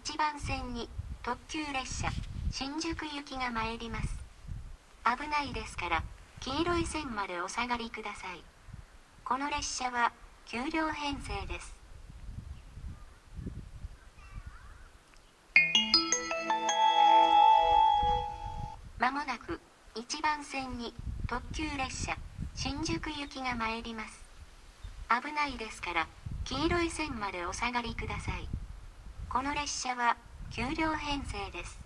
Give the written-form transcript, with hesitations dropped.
1番線に特急列車新宿行きが参ります。危ないですから黄色い線までお下がりください。この列車は9両編成です。まもなく1番線に特急列車新宿行きが参ります。危ないですから黄色い線までお下がりください。この列車は9両編成です。